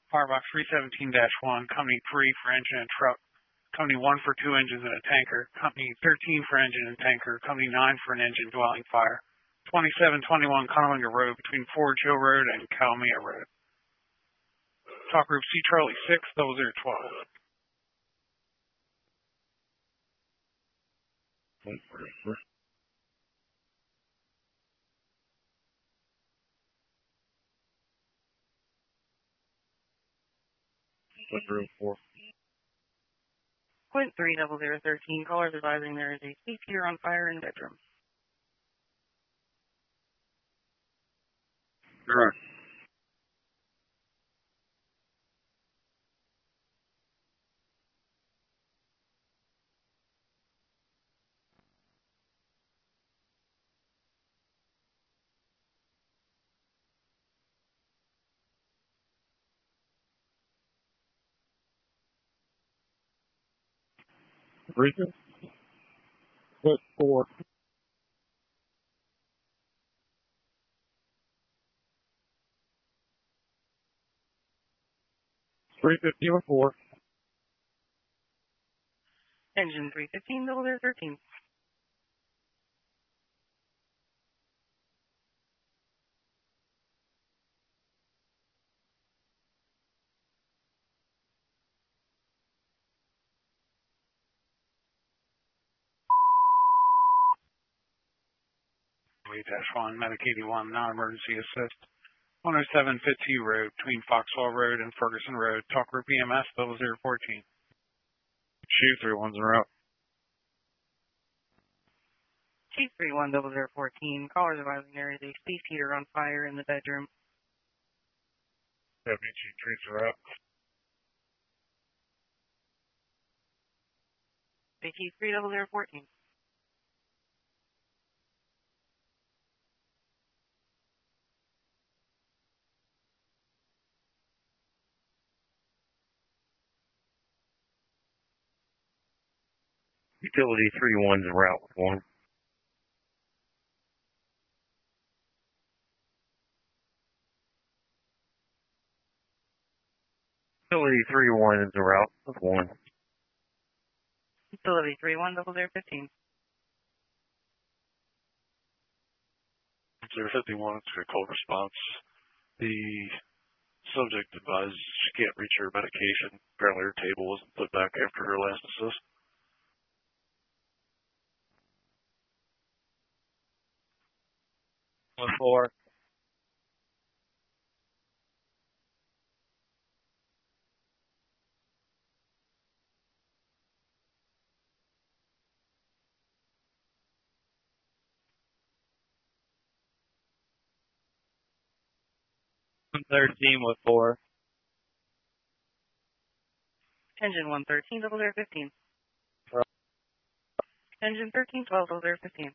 Firebox 317-1, Company 3 for engine and truck, Company 1 for 2 engines and a tanker, Company 13 for engine and tanker, Company 9 for an engine dwelling fire, 2721 Conolinga Road between Forge Hill Road and Calmia Road. Talk Group C Charlie 6, 0012. Point 30013, callers advising there is a safe heater on fire in bedroom. Correct. Richard? Put 4. $350 4. Engine 315, 0013. -1, Medic 81, non-emergency assist. 107 Fitzhugh Road between Foxwell Road and Ferguson Road. Talk Group EMS 0014. Chief 31's en route. Chief 310014, callers advising there is a safe heater on fire in the bedroom. Deputy Chief Treats en route. Chief 3014. Utility 31's en route with 1. Utility 31 is en route with 1. Utility 310015. 051, it's a cold response. The subject advised she can't reach her medication. Apparently her table wasn't put back after her last assist. One 4. One 13 with 4. Engine 113, 0015. Right. Engine 1312, 0015.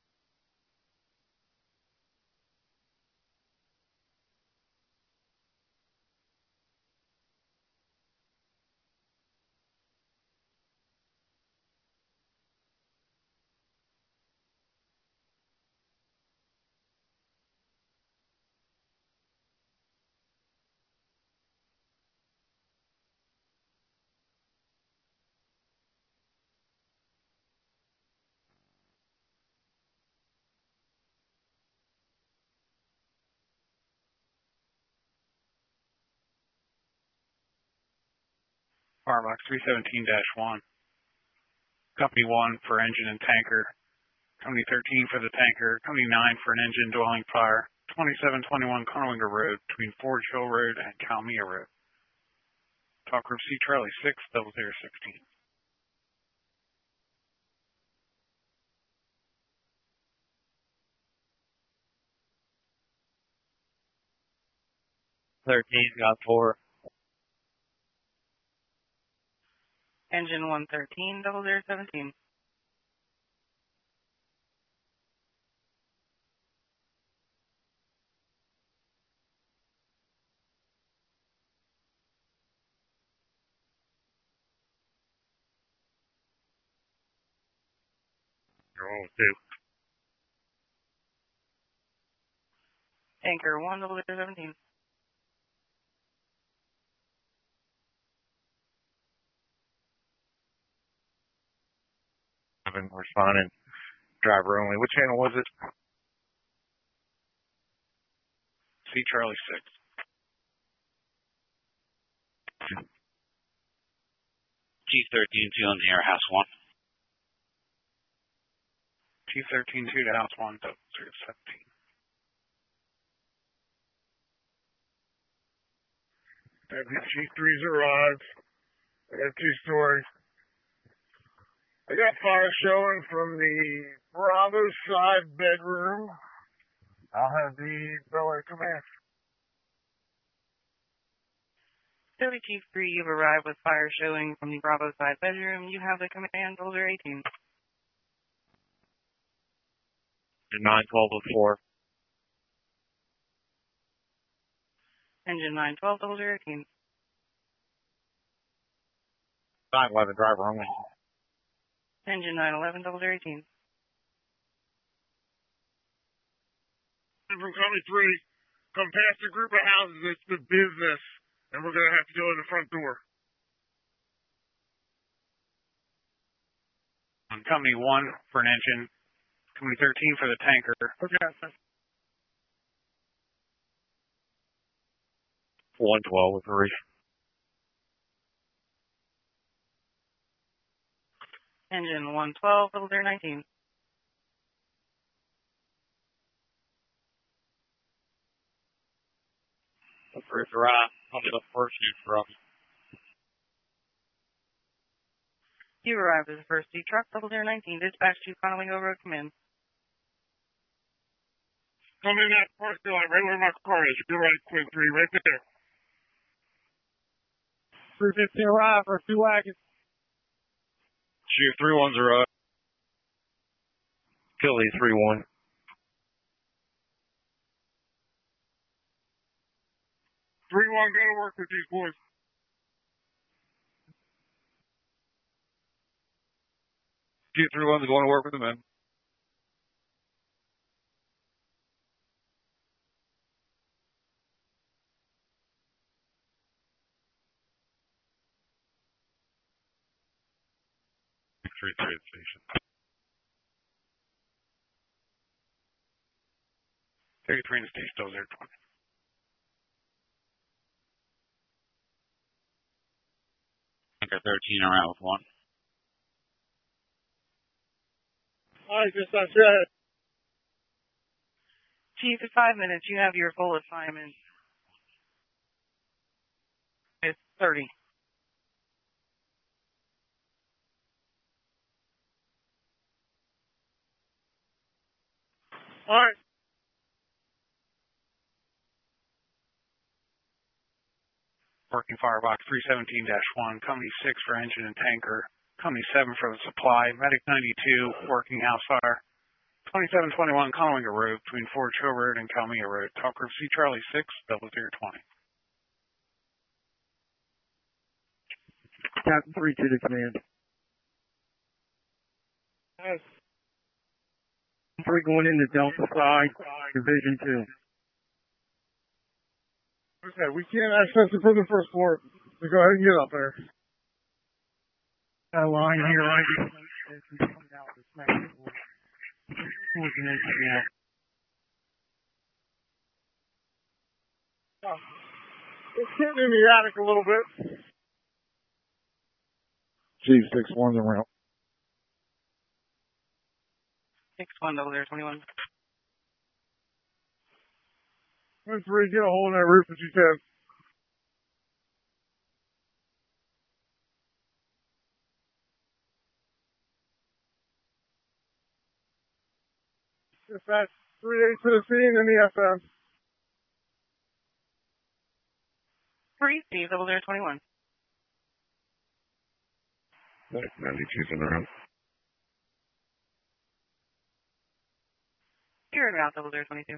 Firebox 317-1. Company 1 for engine and tanker. Company 13 for the tanker. Company 9 for an engine dwelling fire. 2721 Conolinga Road between Forge Hill Road and Calmia Road. Talk Group C Charlie 6, 0016. Got 4. Engine 113, 0017. You're on with 2. Tanker 1, 0017. 27 responding. Driver only. What channel was it? C Charlie 6. Chief 13-2 on the air, House 1. Chief 13-2 to House 1, 017. Chief 3's arrived. I got 2 stories. I got fire showing from the Bravo side bedroom. I'll have the Bel Air command. Philly Chief 3, you've arrived with fire showing from the Bravo side bedroom. You have the command, Boulder 18. 912 with 4. Engine 912, Boulder 18. 911 driver only. Engine 911, Boulder 18. From Company 3, come past a group of houses. It's the business, and we're going to have to go in the front door. On Company 1 for an engine. Company 13 for the tanker. Okay. 112 with 3. Engine 112, Boulder 19. First right. On the first shoot from. You arrived as the first D truck, Boulder 19. Dispatch to Connelly over command. Come in that first door, right where my car is. You're right, Quinn 3, right there. 315 arrived for 2 wagons. Chief 3-1's arrived. Philly 3-1. 3-1, go to work with these boys. Chief 3-1's going to work with the men. Victory trade station. 33 in the station, still 020. Tanker 13 around with 1. All right, just that's it. Chief, in 5 minutes, you have your full assignment. It's 30. All right. Working Firebox 317-1, Company 6 for engine and tanker, Company 7 for the supply, Medic 92, working house fire, 2721 Conowinga Road between Fort Hill Road and Calmia Road. Talk group C Charlie 6, 0020. Captain 3 to the command. Yes. 3 going into Delta side, Division 2. Okay, we can't access it from the first floor, so go ahead and get up there. Got a line here, right? Coming out the smack door. Looking at it now. It's hitting in the attic a little bit. Chief 6-1's around. 6-1, 0021. 3, get a hole in that roof that you said. Dispatch 3-8 to the scene in the FM. 3, Steve, 0021. 92's in the room. You're in route, 0022.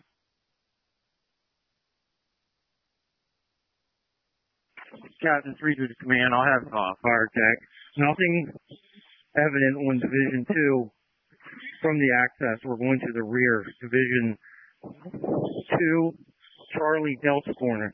Captain 3 to the command. I'll have fire tech. Nothing evident on Division 2 from the access. We're going to the rear. Division 2, Charlie Delta corner.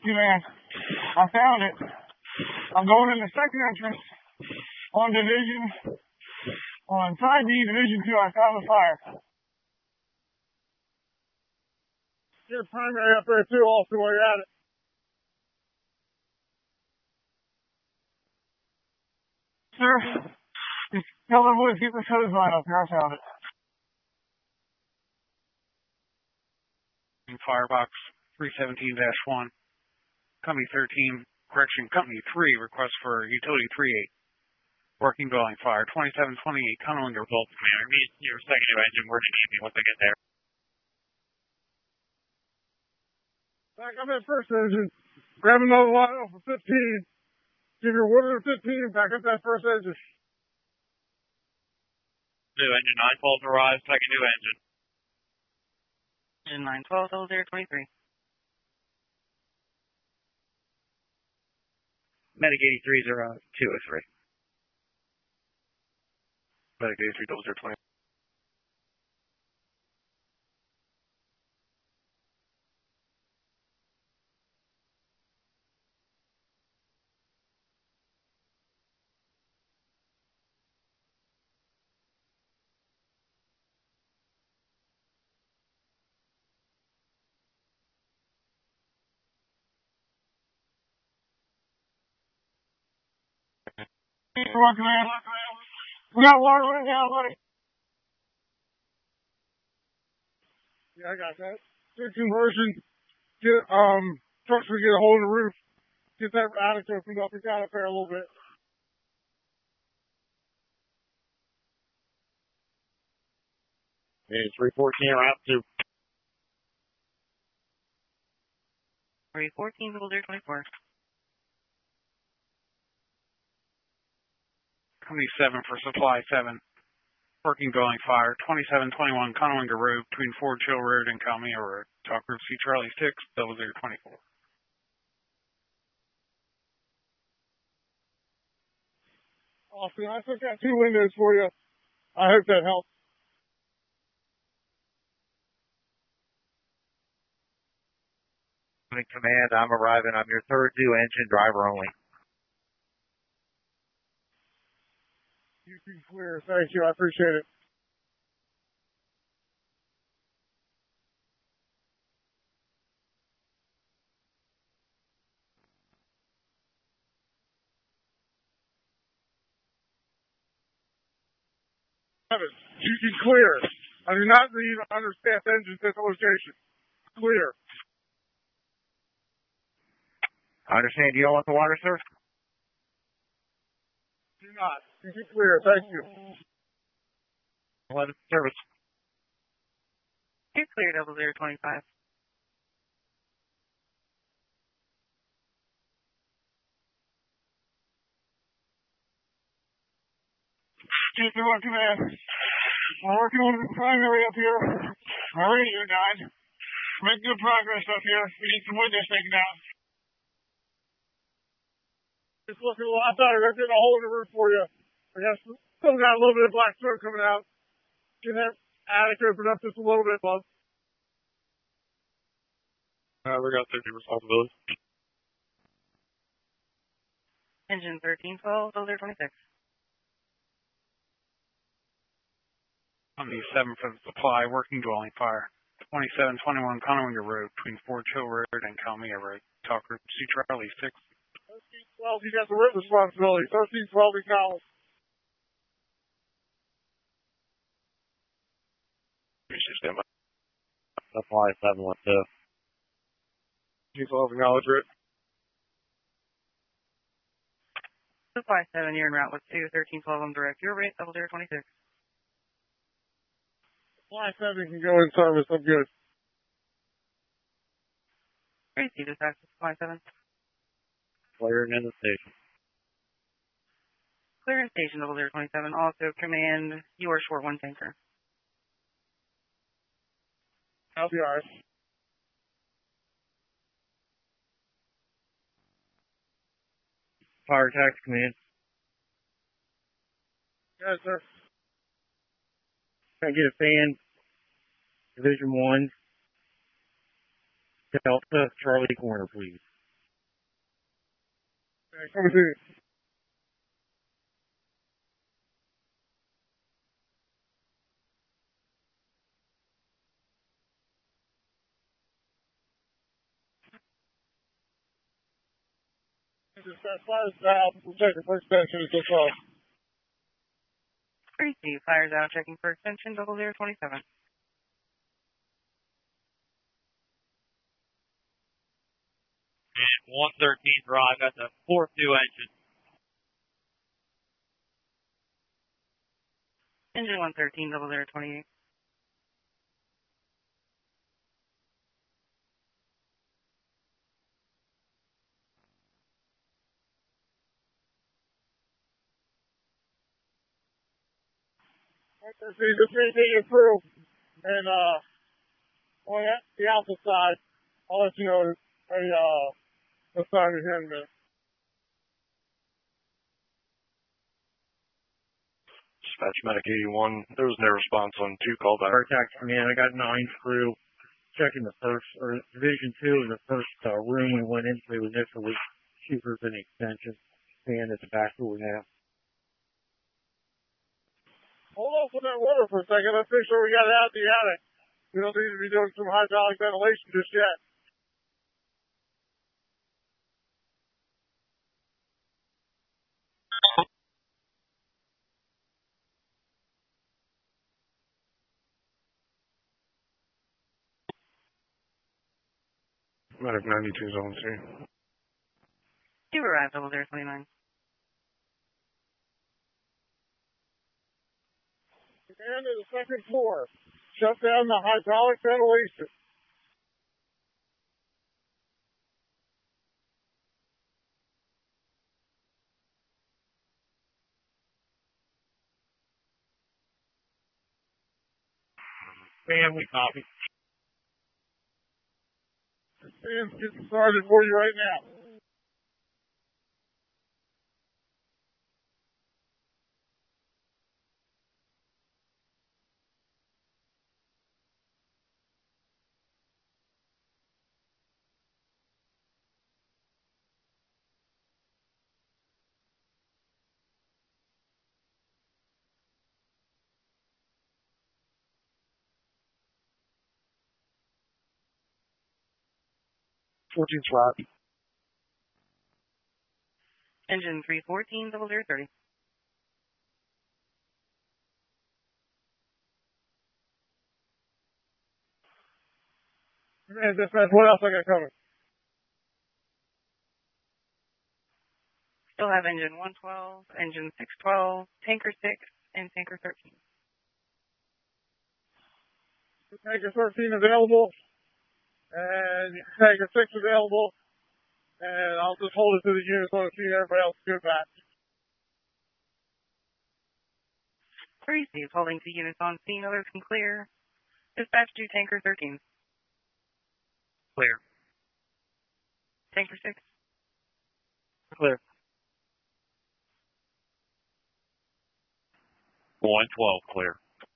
Command. I found it. I'm going in the second entrance on Division, on side D, Division 2. I found the fire. Get a primary up there too, also while you're at it. Sir, just tell the boys get this hose line up here. I found it. Firebox 317-1. Company 13, correction, Company 3 request for Utility 38. Working dwelling fire 2728 Conolinga. Result, Commander. Meet your second new engine. Where did you be once I get there? Back up that first engine. Grab another line off of 15. Give your water to 15 and back up that first engine. New engine 912 arrived. Second new engine. Engine 912, 0023. Medic 83 203. Medic 83 0020. Come on, Command. We got water running down, buddy. Yeah, I got that. Good conversion. Get, trucks will get a hold of the roof. Get that attic opened up. We got up there a little bit. It's 314 around to 314, 0024. Company 7 for Supply 7. Working dwelling fire 2721 Conolinga Road between Ford Hill Road and Calmia Road. Talk Group C Charlie 6 0024. Awesome. I took out 2 windows for you. I hope that helps. Command. I'm arriving. I'm your third new engine, driver only. You can clear. Thank you. I appreciate it. You can clear. I do not need understaffed engines at the location. Clear. I understand you don't want the water, sir? Do not. You can clear. Thank you. 11 service. You're clear, 0025. Get through on command. I'm working on the primary up here. My radio died. Making good progress up here. We need some windows taken out. It's looking a lot better. They're getting a hole in the roof for you. I guess still got a little bit of black smoke coming out. Get that attic open up just a little bit, bud. We got safety responsibility. Engine 1312, 0026. Company 7 for the Supply Working dwelling fire 2721 Conolinga Road between Ford Hill Road and Calmia Road. Talk Group C Charlie 6. 1312, you got the road responsibility. 1312, acknowledged. Stand by. Supply 712. 1312, acknowledge it. Supply 7, you're en route with 2, 1312 on direct. Your rate, 0026. Supply 7 can go in service. I'm good. Receive dispatch to Supply 7. Clearing in the station. Clear in station, 0027. Also, command your short 1 tanker. I'll be alright. Fire tax command. Yes, sir. Can I get a fan? Division 1. Delta Charlie Corner, please. Coming to you. Dispatch fires out. Check the first extension is just off. Receive. Fires out. Checking for extension 0027. And 113 drive at the fourth new engine. Engine 113 0028. Just need to get through. And, on the opposite side, I'll let you know the sign is in there. Dispatch Medic 81, there was no response on 2 callback. Fire tax command, I got 9 crew checking the first, or Division 2 in the first room we went into initially. Shooters and extension. And at the back door now. Hold off on that water for a second. Let's make sure we got it out the attic. We don't need to be doing some hydraulic ventilation just yet. Medic 92 zone 2. You arrived 0029. Command to the second floor. Shut down the hydraulic ventilation. And we copy. Command's getting started for you right now. flat. Engine 314 0030. Command dispatch, what else I got coming? Still have engine 112, engine 612, tanker 6, and tanker 13. Tanker 13 available, and Tanker 6 available, and I'll just hold it to the units on the scene. Everybody else get back. Receive. Holding to units on scene. Others can clear. Dispatch to tanker 13. Clear. Tanker 6. Clear. 112 clear.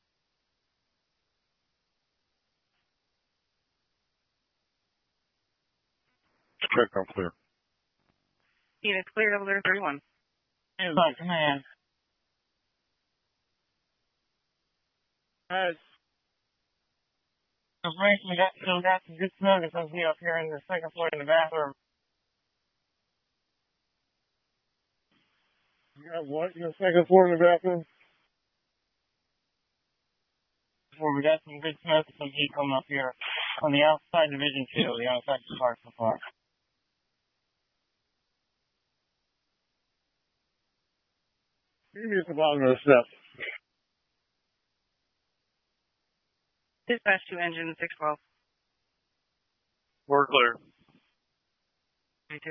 Correct, I'm clear. Units clear 0031. Inside command. Information got some good notice of me up here in the second floor in the bathroom. You got what? You got second floor in the bathroom? Where we got some good smoke and some heat coming up here on the outside Division 2, the outside car so far. Maybe at the bottom of the steps. Dispatch to engine 612. We're clear. 32.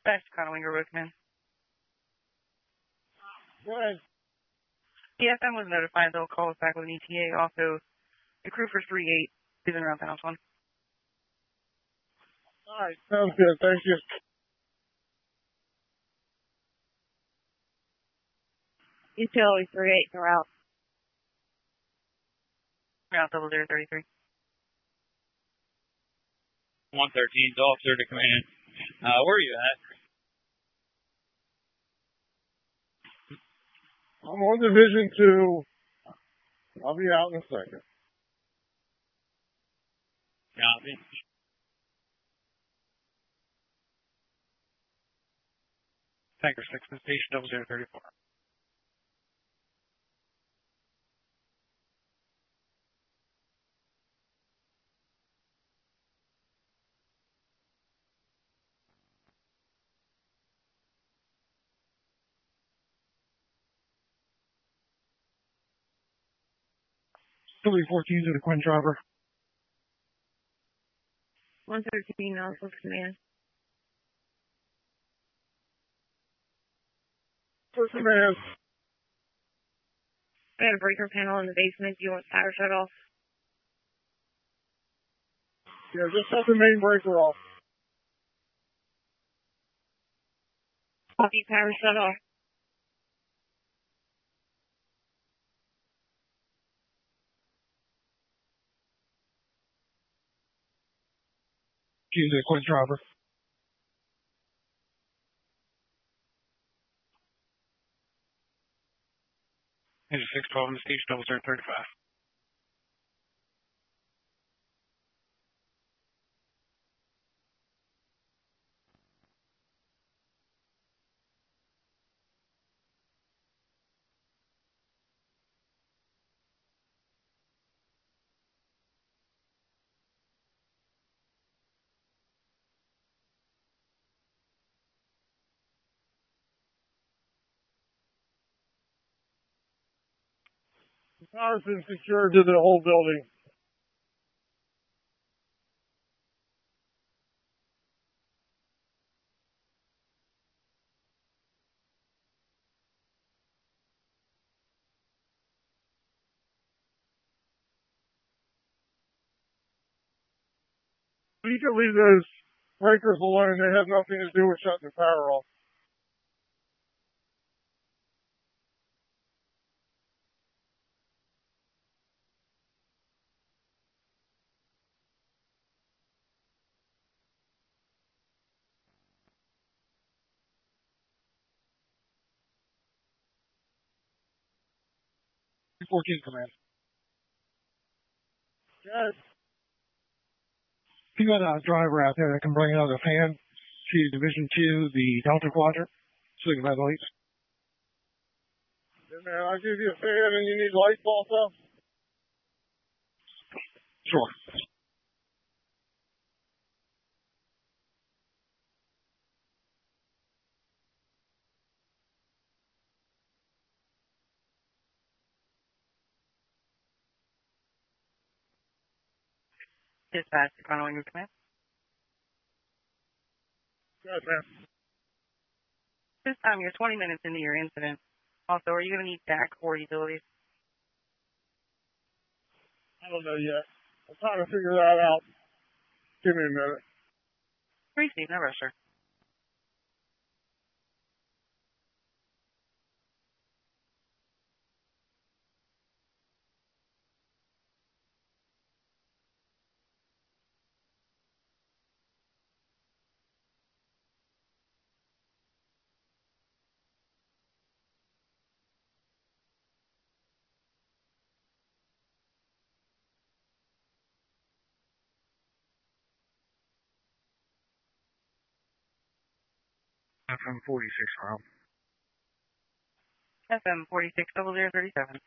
Dispatch to Conowingo Road Command. Go ahead. EFM was notified they'll call us back with an ETA. Also, the crew for 3-8 is in around House 1. All right, sounds good. Thank you. Utility 3-8, they're out. Route 0033. 113, officer to command. Where are you at? I'm on Division 2. I'll be out in a second. Copy. Tanker 6 to station 0034. Philly 14 to the Quinn driver. 113, Alpha Command. For command. I got a breaker panel in the basement. Do you want power shut off? Yeah, just shut the main breaker off. Copy, power shut off. She's the Quinn driver. Engine 612 in the station 0035. The power's been secured to the whole building. You can leave those breakers alone. They have nothing to do with shutting the power off. Fourteen command. Yes. If you got a driver out there that can bring another fan, she's Division 2, the Delta Quadrant, signal by lights. Yeah, man, I'll give you a fan and you need lights also? Sure. Dispatch to Conowingo Command. Yes, man. This time you're 20 minutes into your incident. Also, are you going to need DAC or utilities? I don't know yet. I'm trying to figure that out. Give me a minute. Receive, no rush, sir. FM 46 round. FM 460037.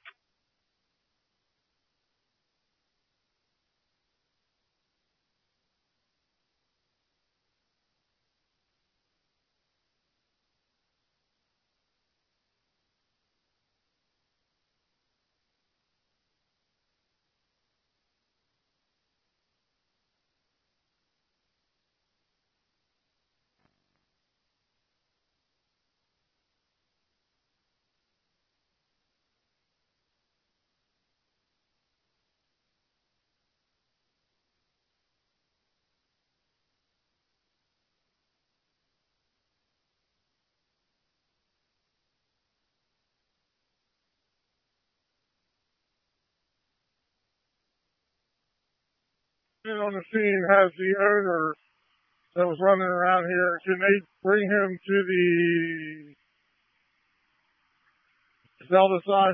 on the scene has the owner that was running around here. Can they bring him to the Zelda side?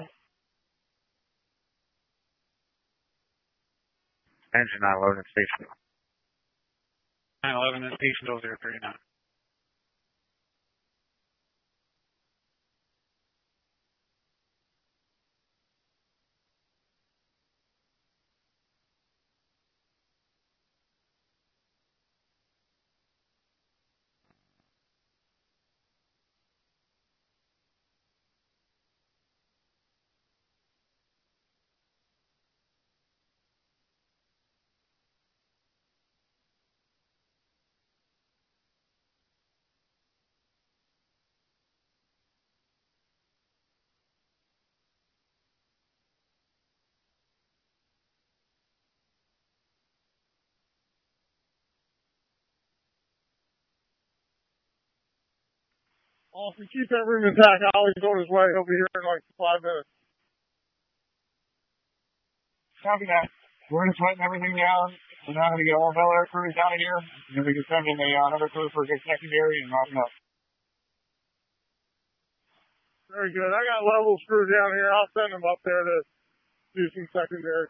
Engine not loading station. 911 and station 039. Well, if we keep that room intact, Ollie's on his way. He'll be here in like 5 minutes. Copy that. We're going to tighten everything down. We're now going to get all Bel Air crews out of here, and then we can send in another crew for a good secondary and wrap it up. Very good. I got level screw down here. I'll send them up there to do some secondary.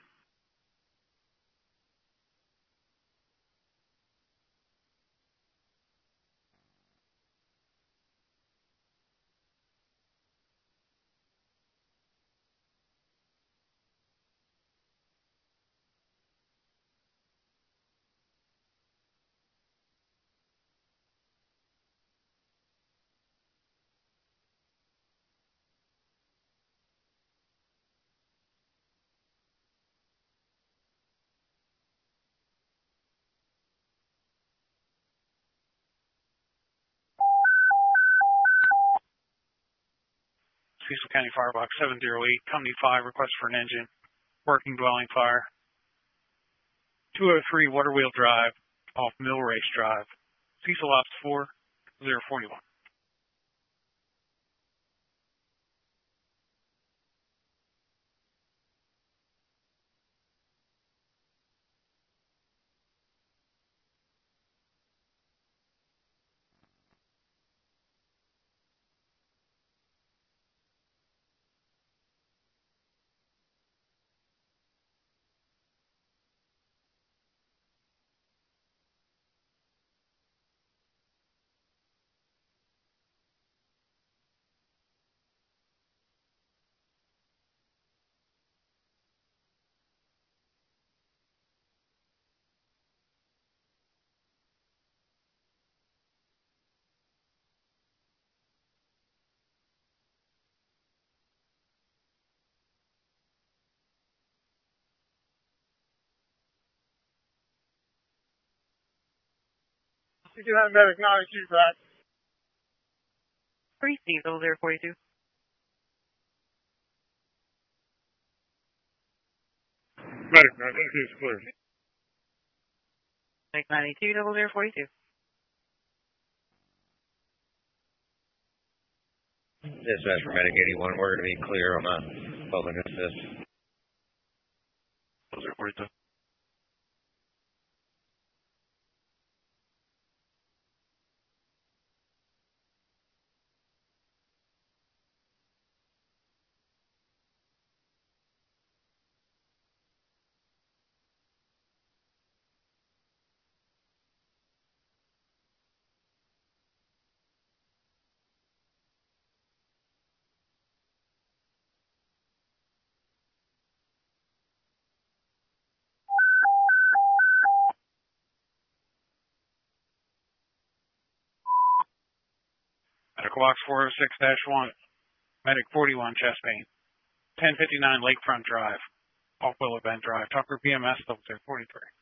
Cecil County Firebox 708, Company 5, request for an engine, working dwelling fire. 203 Waterwheel Drive, off Mill Race Drive. Cecil Ops 4, 041. You can have medic 92 back. 3 Cecil 042. Medic 92 is clear. Medic 92 0042. Dispatch for Medic 81. We're going to be clear on the public assist. 042. Medical Box 406-1, Medic 41, chest pain. 1059 Lakefront Drive, off Willow Bend Drive. Tucker BMS 043.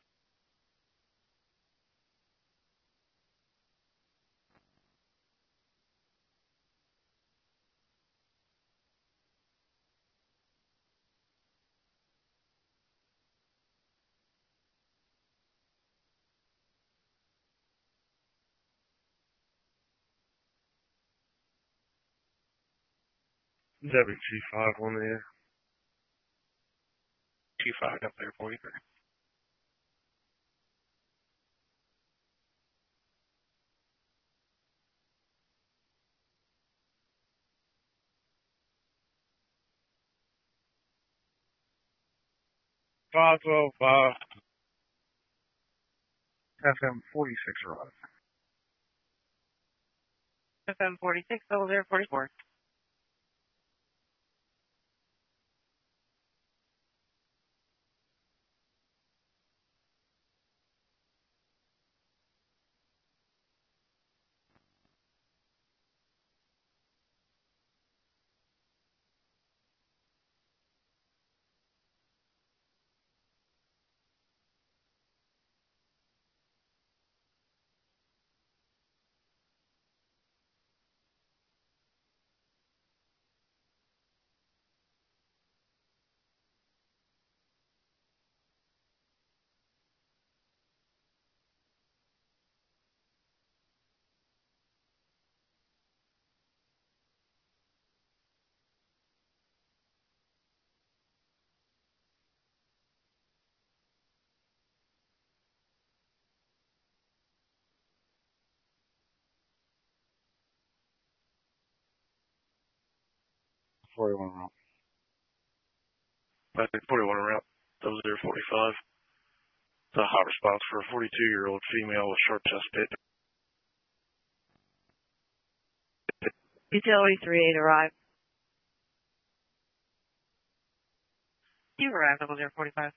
WG5 on the air. G5 up there 43. 505. FM 46 arrived. FM 46, 0044. Medic 41 around 0045. It's a hot response for a 42-year-old female with sharp chest pain. Utility 38 arrived. You arrived, 0045.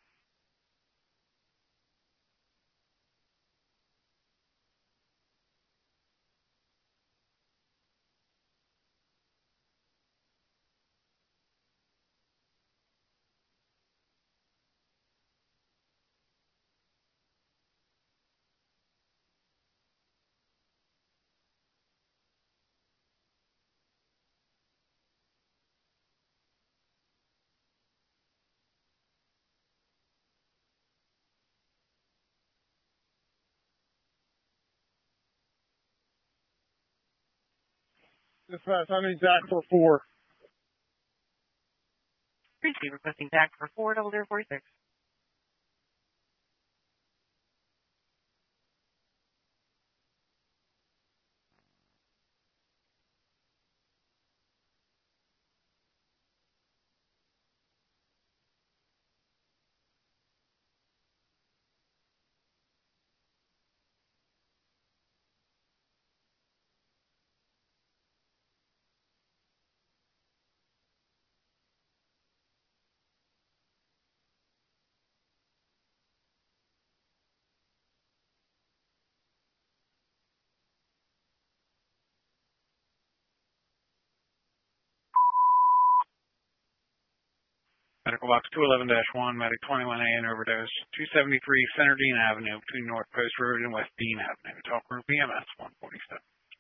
Dispatch, I need Jack for 4. Please be requesting DAC for 4, 0046. Medical box 211-1, medic 21A in overdose, 273 Center Dean Avenue between North Post Road and West Dean Avenue. Talk room BMS 147.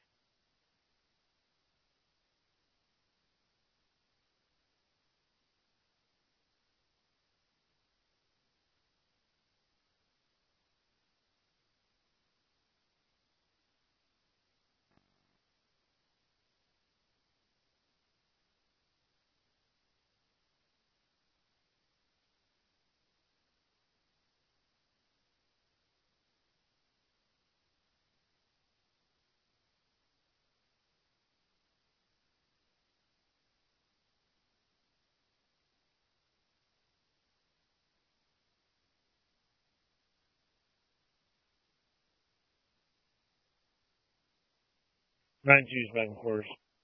Nine G's back and quarters.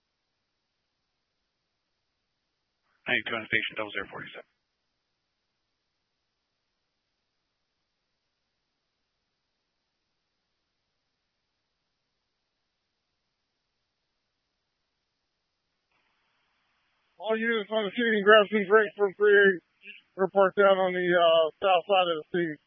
92 on station 0047. All units on the scene, grab some drinks from 38. We're parked down on the south side of the scene.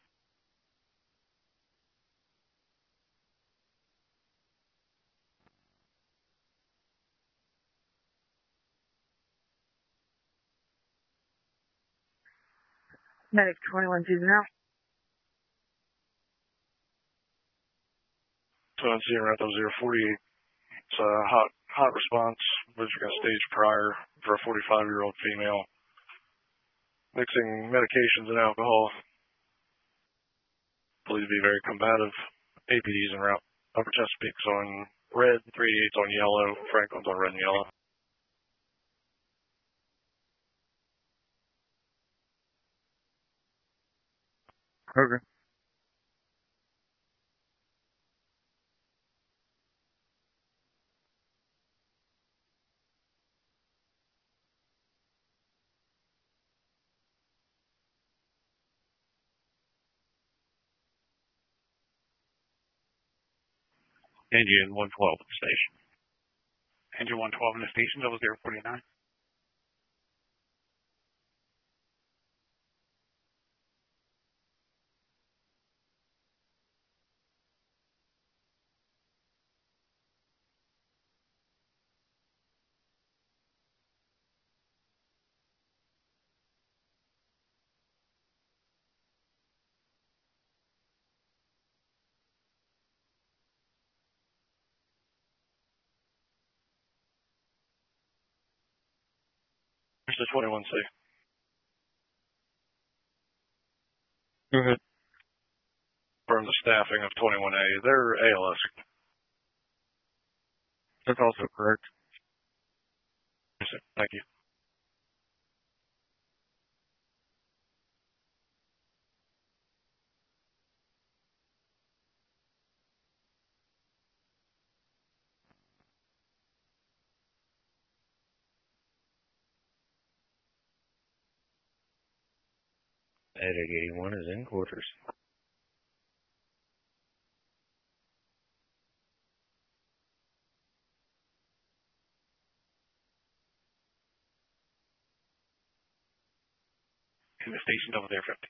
Medic 21 juvenile. So I'm seeing around 0048. It's a hot response. Was got stage prior for a 45-year-old female. Mixing medications and alcohol. Believed to be very combative. APDs en route. Upper Chesapeake's on red, 388's on yellow, Franklin's on red and yellow. Okay. Engine 112 in the station. Engine 112 in the station, 0049. Here's the 21C. Go ahead. From the staffing of 21A, they're ALS. That's also correct. Thank you. Medic 81 is in quarters. In the station, 0050.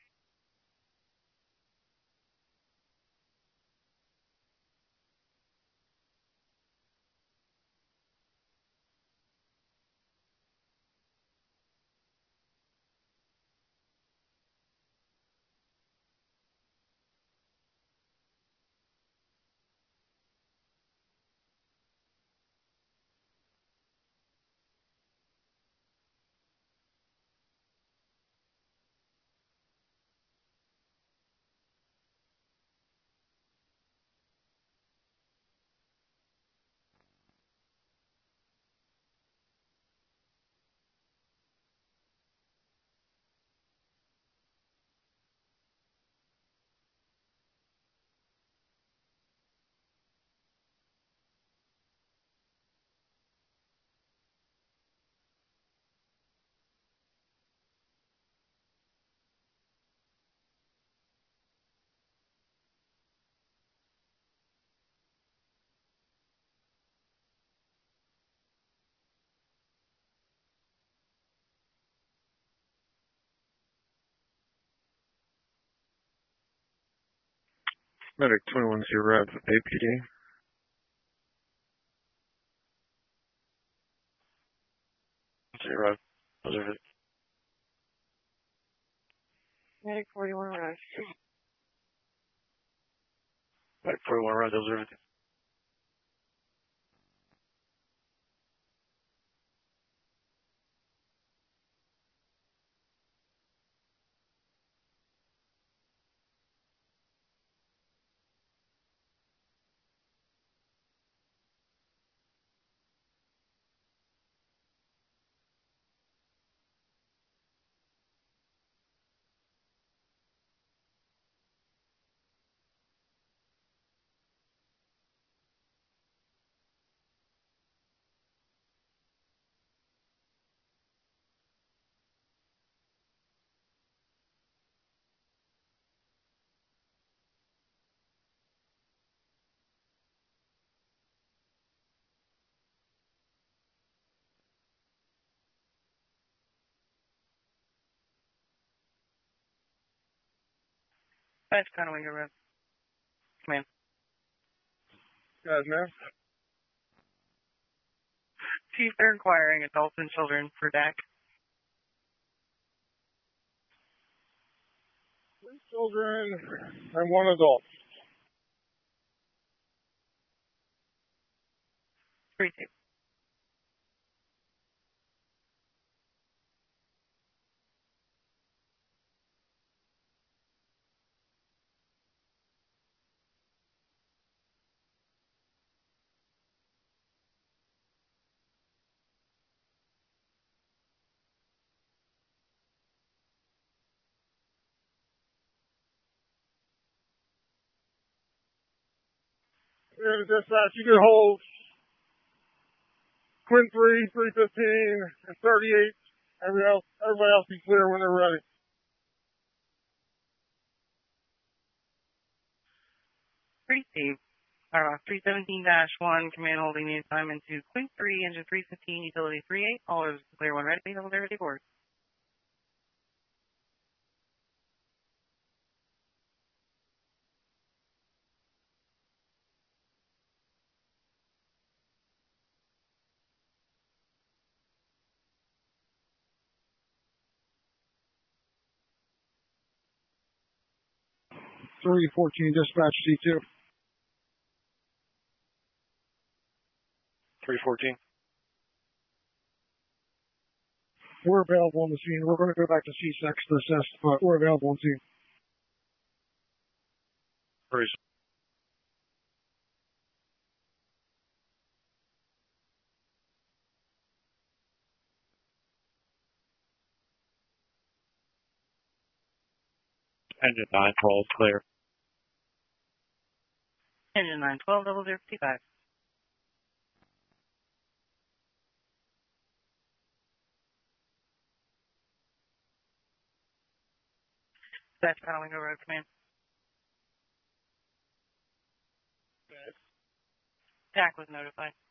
Medic 21C arrived with APD. Zero. Those are Medic 41 arrived. Medic 41 right. Those are That's kind of what you're with. Come in. Guys, now? Chief, they're inquiring adults and children for DAC. 3 children and 1 adult. 3-2. And dispatch, you can hold Quinn 3, 315, and 38. Everybody else be clear when they're ready. Receive. Firebox 317-1, command holding the assignment to Queen 3, engine 315, utility 38. All orders clear when ready. Hold ready board. Three 14 dispatch C2. 314. We're available on the scene. We're going to go back to C6 to assess, but we're available on scene. Bruce. Engine 912 clear. Engine 912, 0055. Dispatch battling over road command. TAC was notified.